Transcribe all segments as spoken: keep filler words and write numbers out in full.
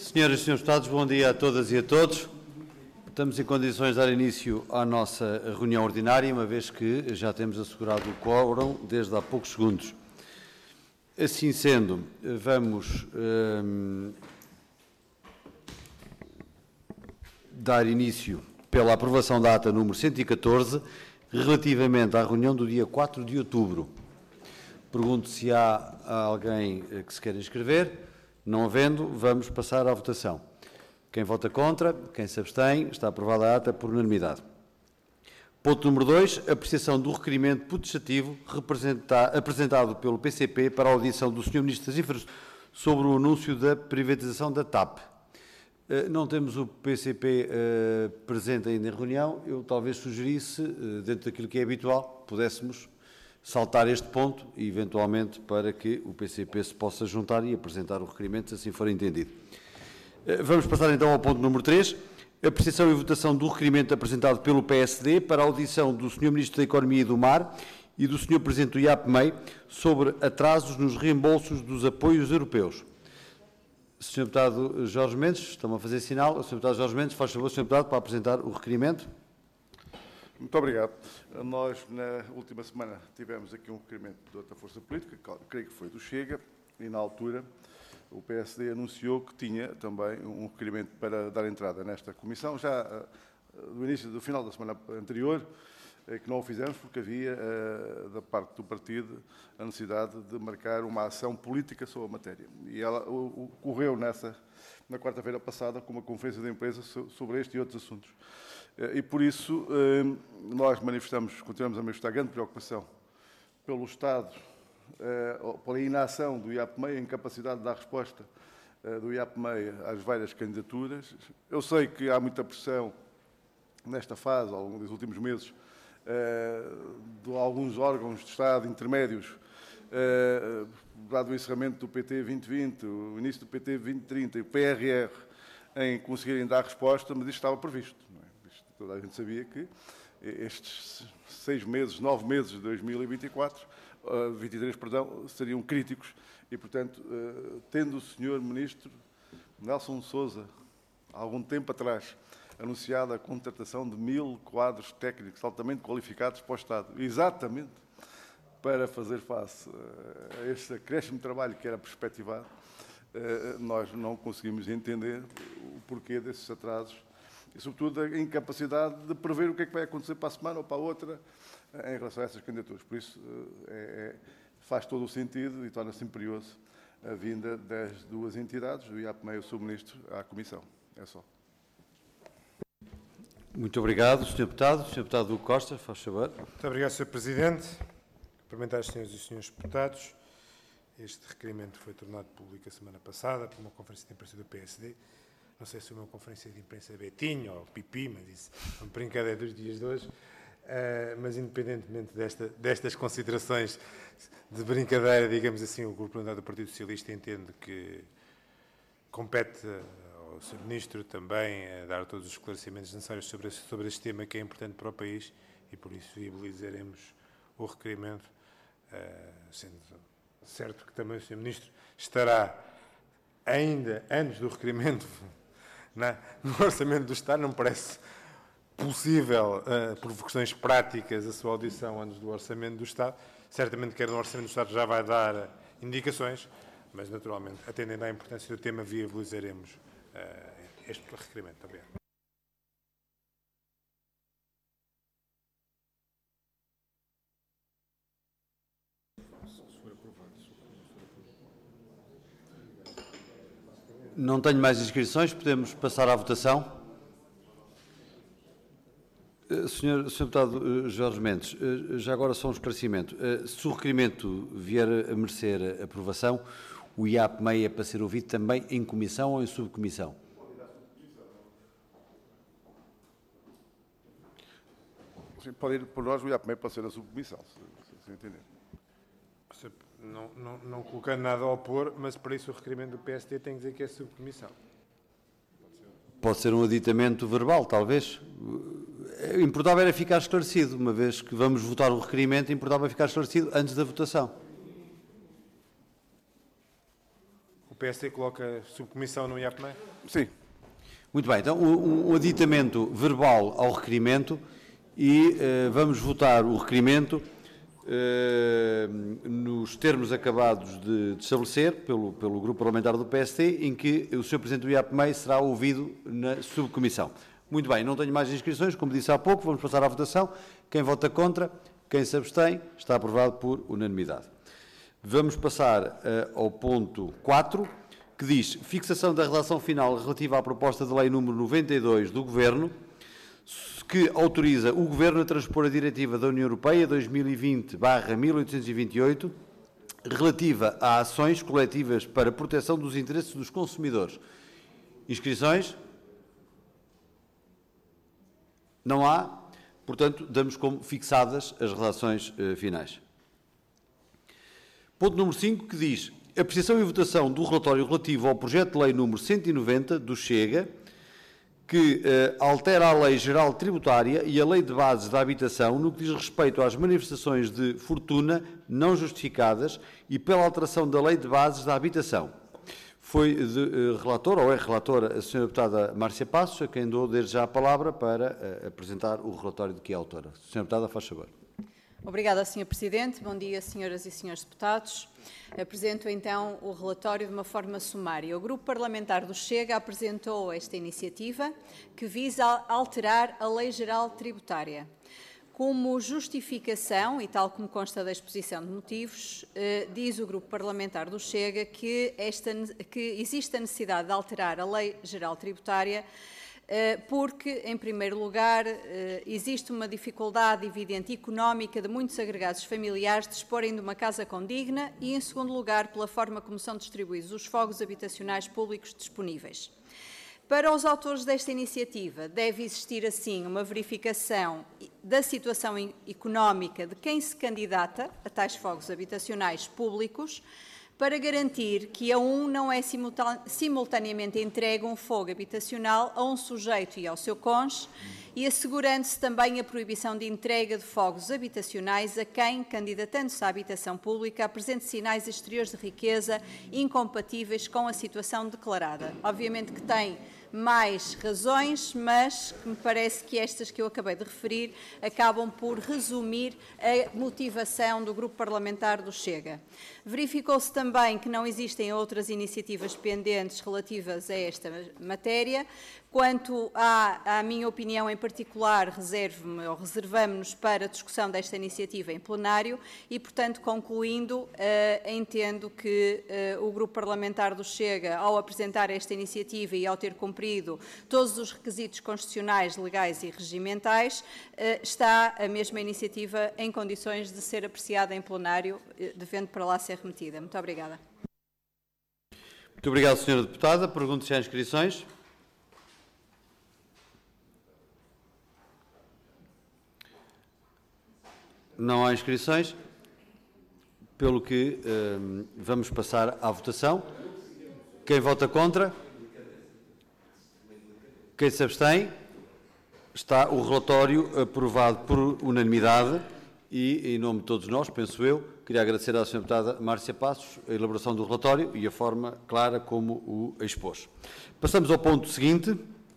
Senhoras e senhores deputados, bom dia a todas e a todos. Estamos em condições de dar início à nossa reunião ordinária, uma vez que já temos assegurado o quórum desde há poucos segundos. Assim sendo, vamos hum, dar início pela aprovação da ata número cento e catorze, relativamente à reunião do dia quatro de outubro. Pergunto se há alguém que se queira inscrever. Não havendo, vamos passar à votação. Quem vota contra, quem se abstém, está aprovada a ata por unanimidade. Ponto número dois, apreciação do requerimento putestativo apresentado pelo P C P para a audição do senhor Ministro das Infraestruturas sobre o anúncio da privatização da T A P. Não temos o P C P uh, presente ainda em reunião. Eu talvez sugerisse, uh, dentro daquilo que é habitual, pudéssemos saltar este ponto e, eventualmente, para que o P C P se possa juntar e apresentar o requerimento, se assim for entendido. Vamos passar então ao ponto número três, apreciação e votação do requerimento apresentado pelo P S D para a audição do senhor Ministro da Economia e do Mar e do senhor Presidente do I A P M E I sobre atrasos nos reembolsos dos apoios europeus. senhor Deputado Jorge Mendes, estão a fazer sinal. O senhor Deputado Jorge Mendes, faz favor, senhor Deputado, para apresentar o requerimento. Muito obrigado. Nós, na última semana, tivemos aqui um requerimento de outra força política, creio que foi do Chega, e na altura o P S D anunciou que tinha também um requerimento para dar entrada nesta comissão, já do início, do final da semana anterior, que não o fizemos porque havia, da parte do partido, a necessidade de marcar uma ação política sobre a matéria. E ela ocorreu nessa, na quarta-feira passada, com uma conferência de imprensa sobre este e outros assuntos. E, por isso, nós manifestamos, continuamos a manifestar grande preocupação pelo Estado, pela inação do I A P M E I, a incapacidade de dar resposta do I A P M E I às várias candidaturas. Eu sei que há muita pressão nesta fase, ao longo dos últimos meses, de alguns órgãos de Estado intermédios, dado o encerramento do P T vinte vinte, o início do P T vinte trinta e o P R R, em conseguirem dar resposta, mas isto estava previsto. Não é? Isto, toda a gente sabia que estes seis meses, nove meses de dois mil e vinte e quatro, uh, vinte e três, perdão, seriam críticos e, portanto, uh, tendo o senhor Ministro Nelson de Sousa, há algum tempo atrás, anunciado a contratação de mil quadros técnicos altamente qualificados para o Estado, exatamente para fazer face a este acréscimo de trabalho que era perspectivado, nós não conseguimos entender o porquê desses atrasos e, sobretudo, a incapacidade de prever o que é que vai acontecer para a semana ou para a outra em relação a essas candidaturas. Por isso, é, é, faz todo o sentido e torna-se imperioso a vinda das duas entidades, o I A P M E I e o Subministro, à Comissão. É só. Muito obrigado, senhor Deputado. senhor Deputado Hugo Costa, faz favor. Muito obrigado, senhor Presidente. Cumprimentar as senhoras e os senhores deputados. Este requerimento foi tornado público a semana passada por uma conferência de imprensa do P S D. Não sei se foi uma conferência de imprensa Betinho ou Pipi, mas isso é uma brincadeira dos dias de hoje. Uh, mas, independentemente desta, destas considerações de brincadeira, digamos assim, o Grupo Parlamentar do Partido Socialista entende que compete ao senhor Ministro também a dar todos os esclarecimentos necessários sobre este, sobre este tema que é importante para o país e, por isso, viabilizaremos o requerimento, uh, sendo certo que também o senhor Ministro estará ainda antes do requerimento na, no Orçamento do Estado. Não me parece possível, uh, por questões práticas, a sua audição antes do Orçamento do Estado. Certamente que no Orçamento do Estado já vai dar indicações, mas, naturalmente, atendendo à importância do tema, viabilizaremos uh, este requerimento. Obrigado. Não tenho mais inscrições, podemos passar à votação. Senhor, senhor Deputado Jorge Mendes, já agora só um esclarecimento. Se o requerimento vier a merecer aprovação, o I A P M E I é para ser ouvido também em comissão ou em subcomissão? Sim, pode ir por nós, o I A P M E I pode ser na subcomissão, se, se entender. Não, não, não colocando nada a opor, mas para isso o requerimento do P S D tem que dizer que é subcomissão. Pode ser um aditamento verbal, talvez. Importava era ficar esclarecido, uma vez que vamos votar o requerimento, importava ficar esclarecido antes da votação. O P S D coloca subcomissão no I A P M E? Sim. Muito bem, então um, um aditamento verbal ao requerimento e uh, vamos votar o requerimento uh, nos termos acabados de, de estabelecer pelo, pelo Grupo Parlamentar do P S D, em que o senhor Presidente do I A P M E será ouvido na subcomissão. Muito bem, não tenho mais inscrições, como disse há pouco, vamos passar à votação. Quem vota contra, quem se abstém, está aprovado por unanimidade. Vamos passar uh, ao ponto quatro, que diz fixação da redação final relativa à proposta de lei número noventa e dois do Governo, que autoriza o Governo a transpor a Diretiva da União Europeia dois mil e vinte barra mil oitocentos e vinte e oito, relativa a ações coletivas para a proteção dos interesses dos consumidores. Inscrições? Não há? Portanto, damos como fixadas as redações eh, finais. Ponto número cinco, que diz apreciação e votação do relatório relativo ao projeto de lei número cento e noventa do Chega, que eh, altera a Lei Geral Tributária e a Lei de Bases da Habitação no que diz respeito às manifestações de fortuna não justificadas e pela alteração da Lei de Bases da Habitação. Foi de, uh, relator, ou é relatora, a senhora deputada Márcia Passos, a quem dou desde já a palavra para uh, apresentar o relatório de que é autora. senhora deputada, faz favor. Obrigada, senhor Presidente. Bom dia, senhoras e senhores deputados. Apresento então o relatório de uma forma sumária. O Grupo Parlamentar do Chega apresentou esta iniciativa que visa alterar a Lei Geral Tributária. Como justificação, e tal como consta da exposição de motivos, eh, diz o Grupo Parlamentar do Chega que, esta, que existe a necessidade de alterar a Lei Geral Tributária eh, porque, em primeiro lugar, eh, existe uma dificuldade evidente económica de muitos agregados familiares disporem de uma casa condigna e, em segundo lugar, pela forma como são distribuídos os fogos habitacionais públicos disponíveis. Para os autores desta iniciativa, deve existir, assim, uma verificação da situação económica de quem se candidata a tais fogos habitacionais públicos para garantir que a um não é simultaneamente entregue um fogo habitacional a um sujeito e ao seu cônjuge e assegurando-se também a proibição de entrega de fogos habitacionais a quem, candidatando-se à habitação pública, apresente sinais exteriores de riqueza incompatíveis com a situação declarada. Obviamente que tem mais razões, mas me parece que estas que eu acabei de referir acabam por resumir a motivação do Grupo Parlamentar do Chega. Verificou-se também que não existem outras iniciativas pendentes relativas a esta matéria. Quanto à, à minha opinião em particular, reservo-me ou reservamos-nos para a discussão desta iniciativa em plenário e, portanto, concluindo, uh, entendo que uh, o Grupo Parlamentar do Chega, ao apresentar esta iniciativa e ao ter cumprido todos os requisitos constitucionais, legais e regimentais, uh, está a mesma iniciativa em condições de ser apreciada em plenário, uh, devendo para lá ser remetida. Muito obrigada. Muito obrigado, senhora Deputada. Pergunto se há inscrições. Não há inscrições, pelo que um, vamos passar à votação. Quem vota contra? Quem se abstém? Está o relatório aprovado por unanimidade e, em nome de todos nós, penso eu, queria agradecer à senhora deputada Márcia Passos a elaboração do relatório e a forma clara como o expôs. Passamos ao ponto seguinte.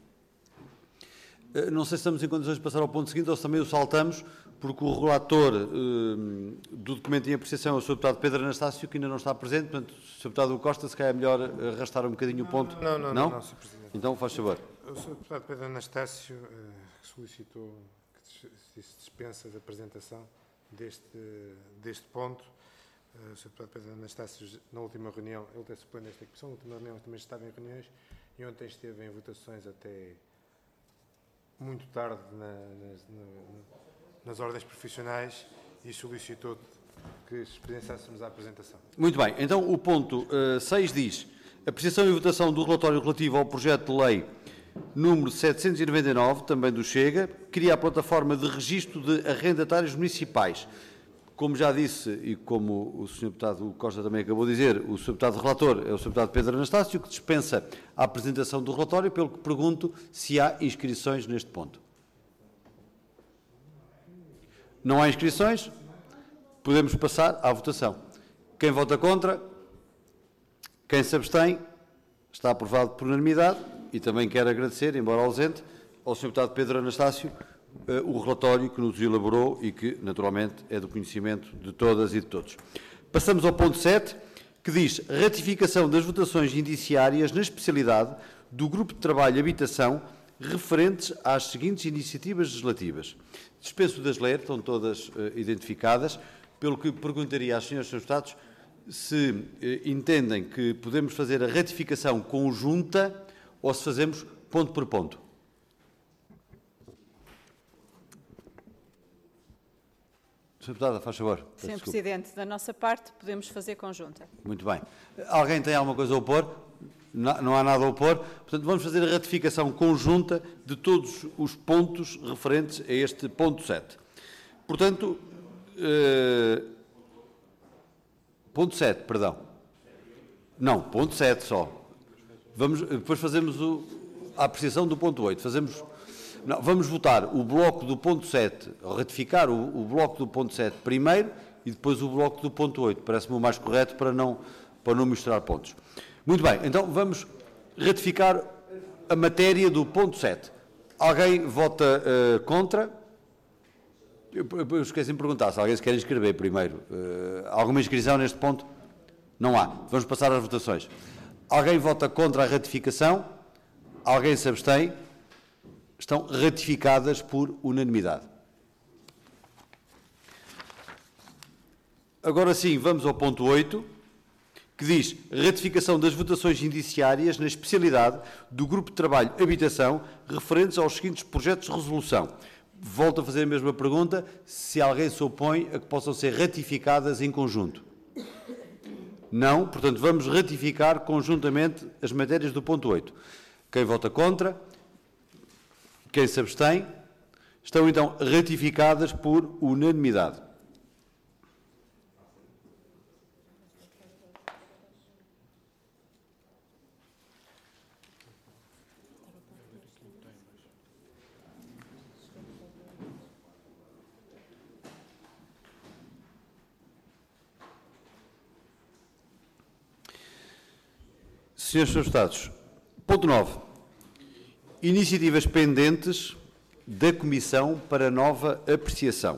Não sei se estamos em condições de passar ao ponto seguinte ou se também o saltamos, porque o relator uh, do documento em apreciação é o senhor deputado Pedro Anastácio, que ainda não está presente. Portanto, senhor deputado Costa, se calhar é melhor arrastar um bocadinho o ponto. Não, não, não, não, não, senhor Presidente. Então, faz favor. O senhor deputado Pedro Anastácio uh, solicitou que se dispensa da apresentação deste, deste ponto. Uh, o senhor deputado Pedro Anastácio, na última reunião, ele tem suplente nesta comissão, na última reunião também estava em reuniões e ontem esteve em votações até muito tarde na, nas, na, nas ordens profissionais e solicitou que dispensássemos a apresentação. Muito bem. Então, o ponto uh, seis diz apreciação e votação do relatório relativo ao projeto de lei número setecentos e noventa e nove, também do Chega, cria a plataforma de registro de arrendatários municipais. Como já disse, e como o senhor deputado Costa também acabou de dizer, o senhor deputado relator é o senhor deputado Pedro Anastácio, que dispensa a apresentação do relatório, pelo que pergunto se há inscrições neste ponto. Não há inscrições? Podemos passar à votação. Quem vota contra? Quem se abstém, está aprovado por unanimidade. E também quero agradecer, embora ausente, ao senhor Deputado Pedro Anastácio o relatório que nos elaborou e que, naturalmente, é do conhecimento de todas e de todos. Passamos ao ponto sete, que diz ratificação das votações indiciárias na especialidade do Grupo de Trabalho Habitação referentes às seguintes iniciativas legislativas. Dispenso de as ler, estão todas uh, identificadas, pelo que perguntaria às senhoras e senhores deputados se uh, entendem que podemos fazer a ratificação conjunta ou se fazemos ponto por ponto. senhora Deputada, faz favor. senhor Presidente, da nossa parte, podemos fazer conjunta. Muito bem. Alguém tem alguma coisa a opor? Não, não há nada a opor. Portanto, vamos fazer a ratificação conjunta de todos os pontos referentes a este ponto sete. Portanto, eh, ponto sete, perdão. Não, ponto sete só. Vamos, depois fazemos o, a apreciação do ponto oito. Fazemos... Não, vamos votar o bloco do ponto sete, ratificar o, o bloco do ponto sete primeiro e depois o bloco do ponto oito. Parece-me o mais correto para não, para não misturar pontos. Muito bem, então vamos ratificar a matéria do ponto sete. Alguém vota uh, contra? Eu, eu esqueci de perguntar se alguém se quer inscrever primeiro. Uh, alguma inscrição neste ponto? Não há. Vamos passar às votações. Alguém vota contra a ratificação? Alguém se abstém? Estão ratificadas por unanimidade. Agora sim, vamos ao ponto oito, que diz ratificação das votações indiciárias na especialidade do Grupo de Trabalho Habitação referentes aos seguintes projetos de resolução. Volto a fazer a mesma pergunta, se alguém se opõe a que possam ser ratificadas em conjunto. Não, portanto, vamos ratificar conjuntamente as matérias do ponto oito. Quem vota contra? Quem se abstém? Estão, então, ratificadas por unanimidade. Senhores Deputados, ponto nove. Iniciativas pendentes da Comissão para nova apreciação.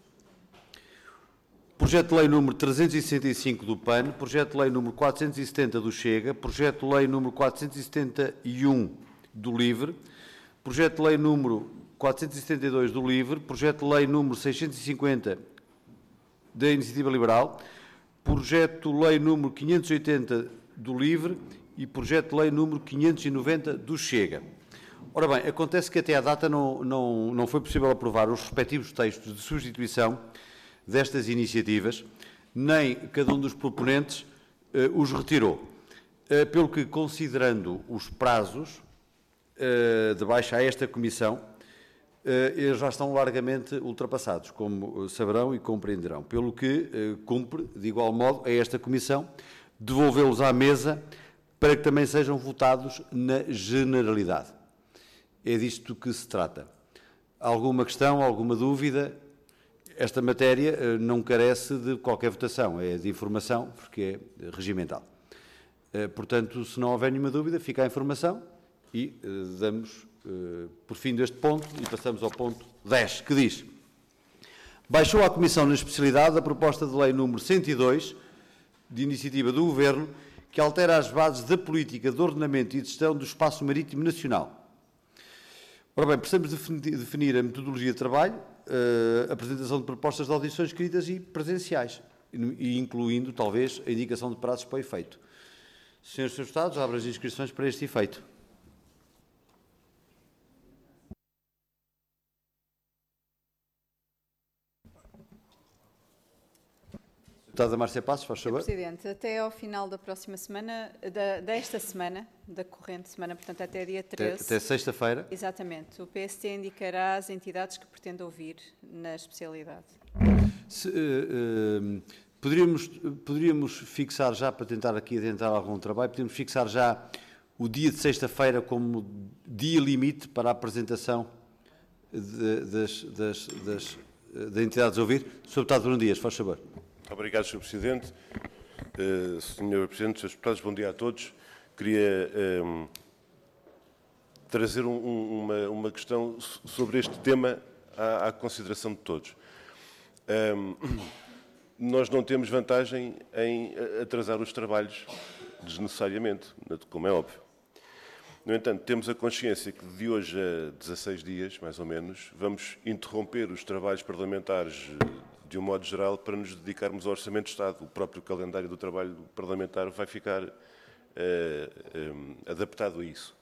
Projeto de Lei número trezentos e sessenta e cinco do P A N, Projeto de Lei número quatrocentos e setenta do Chega, Projeto de Lei número quatrocentos e setenta e um do LIVRE, Projeto de Lei número quatrocentos e setenta e dois do LIVRE, Projeto de Lei número seiscentos e cinquenta da Iniciativa Liberal, Projeto de Lei número quinhentos e oitenta do LIVRE e Projeto de Lei número quinhentos e noventa do Chega. Ora bem, acontece que até à data não, não, não foi possível aprovar os respectivos textos de substituição destas iniciativas, nem cada um dos proponentes eh, os retirou. Eh, pelo que, considerando os prazos eh, de baixa a esta Comissão, eh, eles já estão largamente ultrapassados, como saberão e compreenderão. Pelo que eh, cumpre, de igual modo, a esta Comissão devolvê-los à mesa para que também sejam votados na generalidade. É disto que se trata. Alguma questão, alguma dúvida? Esta matéria não carece de qualquer votação, é de informação, porque é regimental. Portanto, se não houver nenhuma dúvida, fica a informação e damos por fim deste ponto e passamos ao ponto dez, que diz: baixou à Comissão na especialidade a proposta de lei número cento e dois, de iniciativa do Governo, que altera as bases da política de ordenamento e de gestão do espaço marítimo nacional. Ora bem, precisamos definir a metodologia de trabalho, a apresentação de propostas de audições escritas e presenciais, e incluindo, talvez, a indicação de prazos para o efeito. Senhores e senhores Deputados, abro as inscrições para este efeito. Deputada Márcia Passos, faz favor. senhor Presidente, até ao final da próxima semana, da, desta semana, da corrente semana, portanto até dia treze... Até, até sexta-feira. Exatamente. O P S T indicará as entidades que pretende ouvir na especialidade. Se, uh, uh, poderíamos, poderíamos fixar já, para tentar aqui adentrar algum trabalho, podemos fixar já o dia de sexta-feira como dia limite para a apresentação de, das, das, das, das entidades a ouvir. senhor Deputado Bruno Dias, faz favor. Obrigado, senhor Presidente. Uh, senhor Presidente, senhores deputados, bom dia a todos. Queria um, trazer um, um, uma, uma questão sobre este tema à, à consideração de todos. Um, nós não temos vantagem em atrasar os trabalhos desnecessariamente, como é óbvio. No entanto, temos a consciência que de hoje a dezasseis dias, mais ou menos, vamos interromper os trabalhos parlamentares de um modo geral para nos dedicarmos ao Orçamento de Estado. O próprio calendário do trabalho parlamentar vai ficar uh, um, adaptado a isso.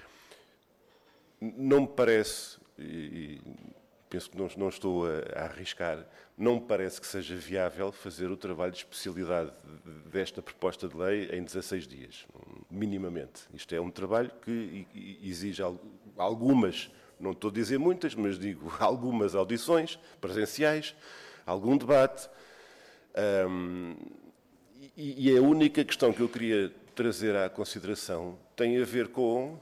Não me parece, e penso que não, não estou a, a arriscar, não me parece que seja viável fazer o trabalho de especialidade desta proposta de lei em dezasseis dias, minimamente. Isto é um trabalho que exige algumas, não estou a dizer muitas, mas digo algumas audições presenciais, algum debate, um, e, e a única questão que eu queria trazer à consideração tem a ver com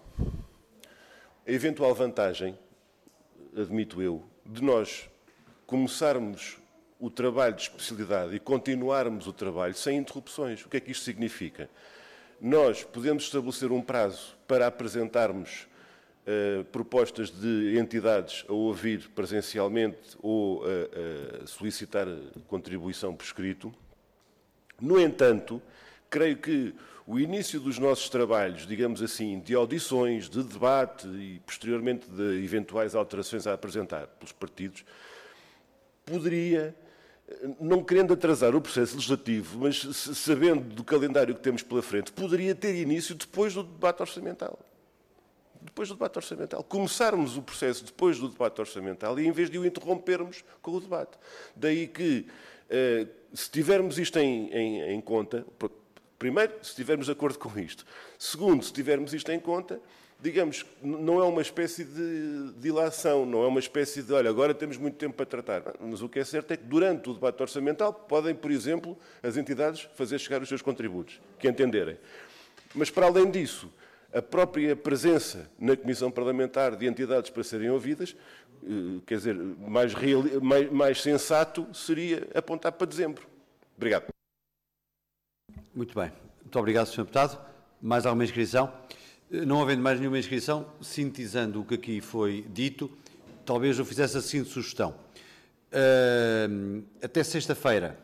a eventual vantagem, admito eu, de nós começarmos o trabalho de especialidade e continuarmos o trabalho sem interrupções. O que é que isto significa? Nós podemos estabelecer um prazo para apresentarmos uh, propostas de entidades a ouvir presencialmente ou a, a solicitar contribuição por escrito. No entanto, creio que o início dos nossos trabalhos, digamos assim, de audições, de debate e, posteriormente, de eventuais alterações a apresentar pelos partidos, poderia, não querendo atrasar o processo legislativo, mas sabendo do calendário que temos pela frente, poderia ter início depois do debate orçamental. Depois do debate orçamental. Começarmos o processo depois do debate orçamental e, em vez de o interrompermos com o debate. Daí que, se tivermos isto em, em, em conta... Primeiro, se estivermos de acordo com isto. Segundo, se tivermos isto em conta, digamos, não é uma espécie de dilação, não é uma espécie de, olha, agora temos muito tempo para tratar. Mas o que é certo é que durante o debate orçamental podem, por exemplo, as entidades fazer chegar os seus contributos, que entenderem. Mas, para além disso, a própria presença na Comissão Parlamentar de entidades para serem ouvidas, quer dizer, mais, real, mais, mais sensato seria apontar para dezembro. Obrigado. Muito bem. Muito obrigado, senhor Deputado. Mais alguma inscrição? Não havendo mais nenhuma inscrição, sintetizando o que aqui foi dito, talvez eu fizesse a seguinte sugestão. Uh, até sexta-feira,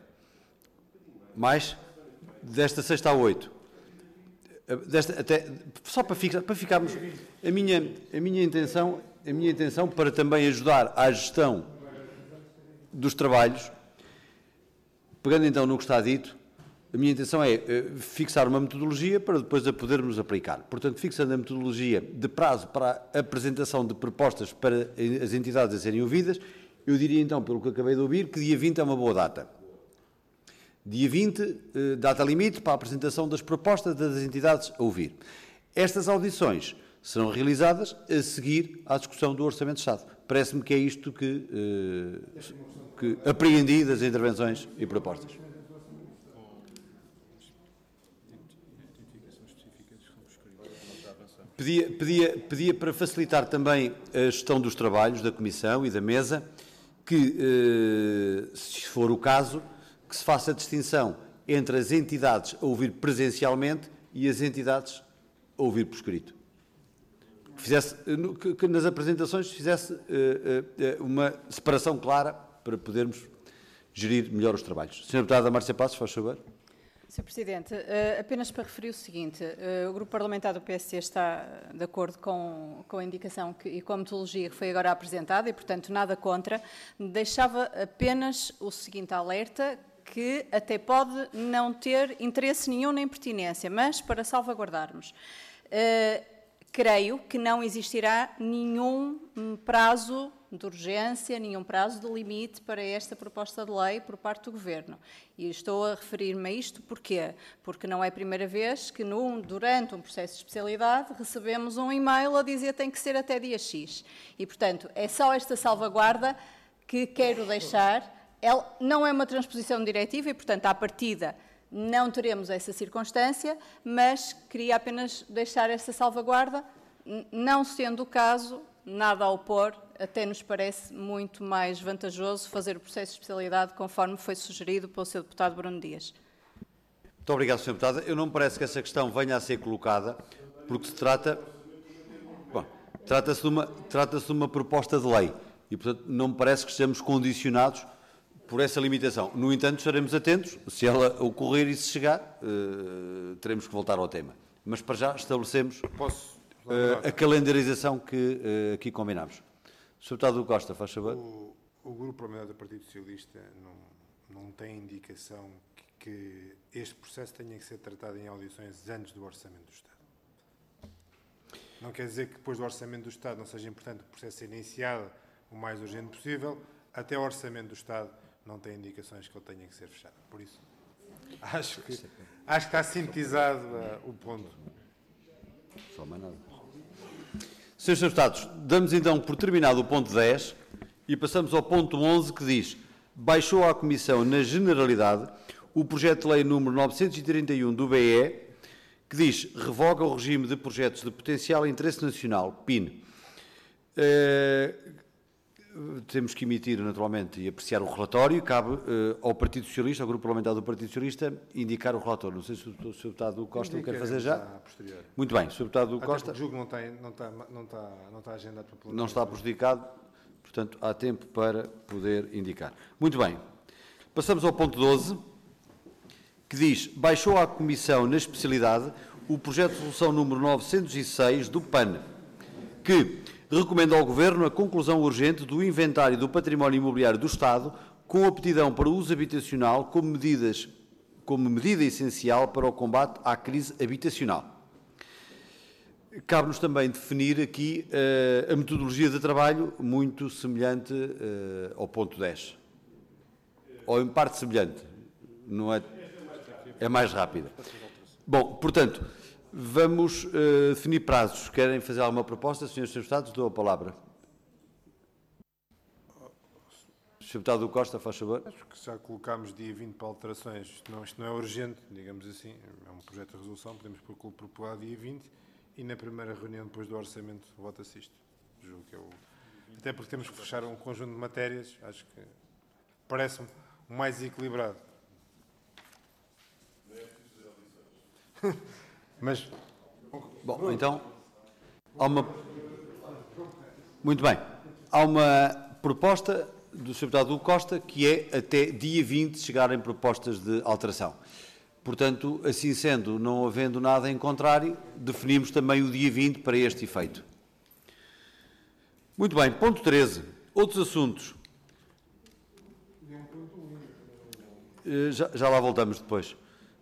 mais, desta sexta a oito, desta, até, só para, fixar, para ficarmos, a minha, a, minha intenção, a minha intenção para também ajudar à gestão dos trabalhos, pegando então no que está dito, a minha intenção é uh, fixar uma metodologia para depois a podermos aplicar. Portanto, fixando a metodologia de prazo para a apresentação de propostas para as entidades a serem ouvidas, eu diria então, pelo que acabei de ouvir, que dia vinte é uma boa data. Dia vinte, uh, data limite para a apresentação das propostas das entidades a ouvir. Estas audições serão realizadas a seguir à discussão do Orçamento de Estado. Parece-me que é isto que, uh, que apreendi das intervenções e propostas. Pedia, pedia, pedia para facilitar também a gestão dos trabalhos da Comissão e da Mesa, que, eh, se for o caso, que se faça a distinção entre as entidades a ouvir presencialmente e as entidades a ouvir por escrito. Que, fizesse, que, que nas apresentações fizesse eh, eh, uma separação clara para podermos gerir melhor os trabalhos. senhora Deputada Márcia Passos, faz favor. senhor Presidente, apenas para referir o seguinte, o Grupo Parlamentar do P S C está de acordo com, com a indicação que, e com a metodologia que foi agora apresentada e, portanto, nada contra. Deixava apenas o seguinte alerta, que até pode não ter interesse nenhum nem pertinência, mas para salvaguardarmos. Uh, creio que não existirá nenhum prazo de urgência, nenhum prazo de limite para esta proposta de lei por parte do Governo. E estou a referir-me a isto porquê? Porque não é a primeira vez que, num, durante um processo de especialidade, recebemos um e-mail a dizer que tem que ser até dia X. E, portanto, é só esta salvaguarda que quero deixar. Ela não é uma transposição diretiva e, portanto, à partida, não teremos essa circunstância, mas queria apenas deixar essa salvaguarda, não sendo o caso, nada a opor, até nos parece muito mais vantajoso fazer o processo de especialidade conforme foi sugerido pelo seu deputado Bruno Dias. Muito Muito obrigado, senhor Deputado. Eu não me parece que essa questão venha a ser colocada, porque se trata... Bom, trata-se de uma, trata-se de uma proposta de lei e, portanto, não me parece que estejamos condicionados por essa limitação. No entanto, estaremos atentos. Se ela ocorrer e se chegar, uh, teremos que voltar ao tema. Mas, para já, estabelecemos Posso uh, a calendarização que uh, aqui combinámos. senhor Deputado Costa, faz favor. O, o Grupo Parlamentar do Partido Socialista não, não tem indicação que, que este processo tenha que ser tratado em audições antes do Orçamento do Estado. Não quer dizer que depois do Orçamento do Estado não seja importante o processo ser iniciado o mais urgente possível. Até o Orçamento do Estado não tem indicações que ele tenha que ser fechado. Por isso, acho que, acho que está sintetizado uh, o ponto. Só mais nada. Senhores Deputados, damos então por terminado o ponto dez e passamos ao ponto onze, que diz: baixou à Comissão, na generalidade, o projeto de lei número novecentos e trinta e um do B E, que diz: revoga o regime de projetos de potencial interesse nacional, P I N. Uh, temos que emitir, naturalmente, e apreciar o relatório. Cabe uh, ao Partido Socialista, ao Grupo Parlamentar do Partido Socialista, indicar o relatório. Não sei se o senhor Deputado Costa o quer fazer já. Muito bem, senhor Deputado Até Costa. O jogo não está, não está, não está, não está agendado para Não está prejudicado, portanto, há tempo para poder indicar. Muito bem. Passamos ao ponto doze, que diz: baixou à Comissão, na especialidade, o projeto de resolução número novecentos e seis do P A N, que recomenda ao Governo a conclusão urgente do inventário do património imobiliário do Estado, com aptidão para uso habitacional como, medidas, como medida essencial para o combate à crise habitacional. Cabe-nos também definir aqui uh, a metodologia de trabalho, muito semelhante uh, ao ponto dez. Ou em parte semelhante. Não é, é mais rápida. Bom, portanto, vamos uh, definir prazos. Querem fazer alguma proposta, senhores Deputados? Dou a palavra. senhor Deputado Costa, faz favor. Acho que já colocámos dia vinte para alterações. Isto não, isto não é urgente, digamos assim. É um projeto de resolução, podemos propor dia vinte e na primeira reunião depois do orçamento vota-se isto. Julgo que é o... Até porque temos que fechar um conjunto de matérias, acho que parece-me o mais equilibrado. Mas... Bom, então, há uma... Muito bem. Há uma proposta do senhor Deputado Costa que é até dia vinte chegarem propostas de alteração. Portanto, assim sendo, não havendo nada em contrário, definimos também o dia vinte para este efeito. Muito bem. Ponto treze. Outros assuntos. Já, já lá voltamos depois.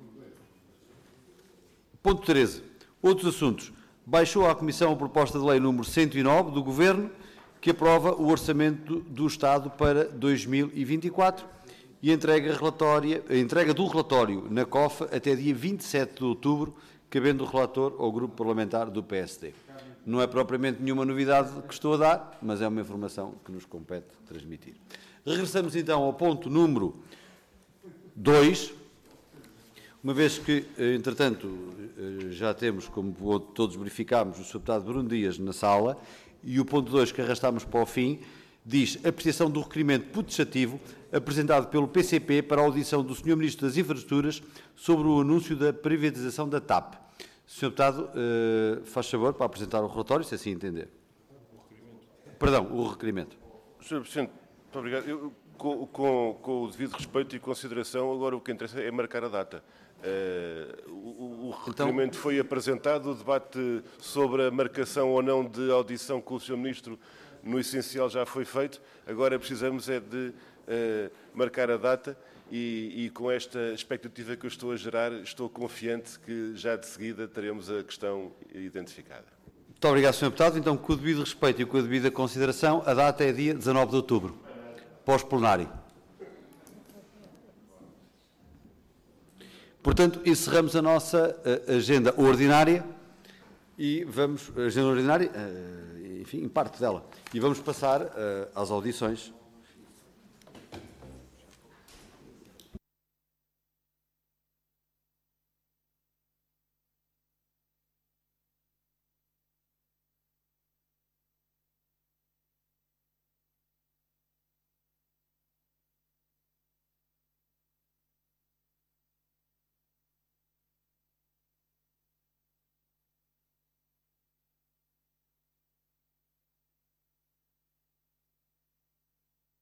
Ponto treze. Outros assuntos. Baixou à Comissão a proposta de lei número cento e nove do Governo, que aprova o Orçamento do Estado para dois mil e vinte e quatro e entrega, relatória, a entrega do relatório na C O F até dia vinte e sete de outubro, cabendo o relator ao Grupo Parlamentar do P S D. Não é propriamente nenhuma novidade que estou a dar, mas é uma informação que nos compete transmitir. Regressamos então ao ponto número dois, uma vez que, entretanto, já temos, como todos verificámos, o senhor Deputado Bruno Dias na sala, e o ponto dois que arrastamos para o fim, diz: apreciação do requerimento putschativo apresentado pelo P C P para a audição do senhor Ministro das Infraestruturas sobre o anúncio da privatização da T A P. senhor Deputado, eh, faz favor para apresentar o relatório, se assim entender. Perdão, o requerimento. senhor Presidente, muito obrigado. Eu, com, com, com o devido respeito e consideração, agora o que interessa é marcar a data. Uh, o, o requerimento então... foi apresentado, o debate sobre a marcação ou não de audição com o senhor Ministro, no essencial, já foi feito. Agora precisamos é de uh, marcar a data e, e com esta expectativa que eu estou a gerar, estou confiante que já de seguida teremos a questão identificada. Muito obrigado, senhor Deputado. Então, com o devido respeito e com a devida consideração, a data é dia dezanove de outubro, pós-plenário. Portanto, encerramos a nossa uh, agenda ordinária e vamos, agenda ordinária, uh, enfim, em parte dela, e vamos passar uh, às audições